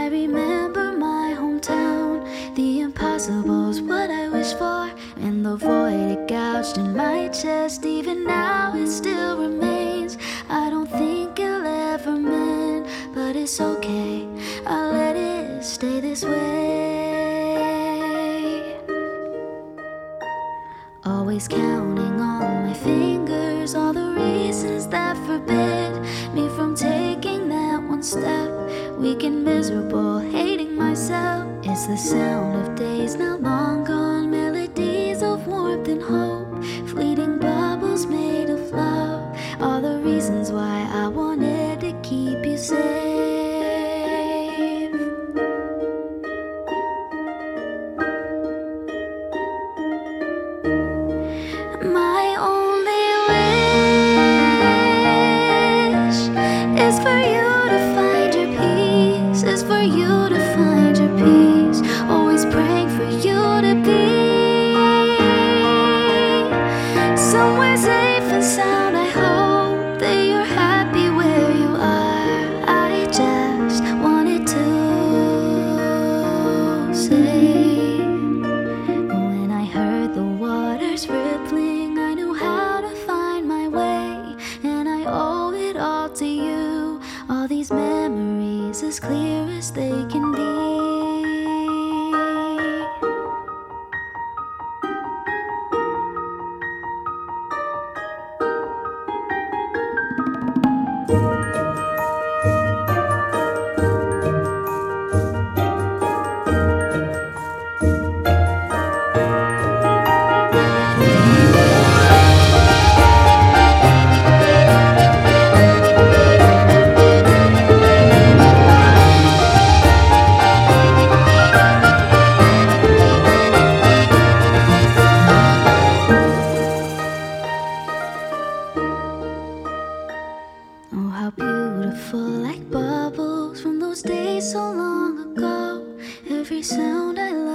remember my hometown. The impossible's what I wish for, and the void it gouged in my chest. Even now it still remains. I don't think it'll ever mend, but it's okay, I'll let it stay this way. Always counting on my fingers all the reasons that forbid me from taking that one step. Weak and miserable, hating myself. It's the sound of days now long gone, melodies of warmth and hope, fleeting bubbles made of love. All the reasons why I wanted to keep you safe. My only wish is for you to find your peace, is for you to find your peace. Always praying for you to be somewhere safe and sound. I hope that you're happy where you are. I just wanted to say, when I heard the waters rippling, I knew how to find my way, and I owe it all to you. All these memories as clear as they can be. Oh, how beautiful, like bubbles from those days so long ago. Every sound I love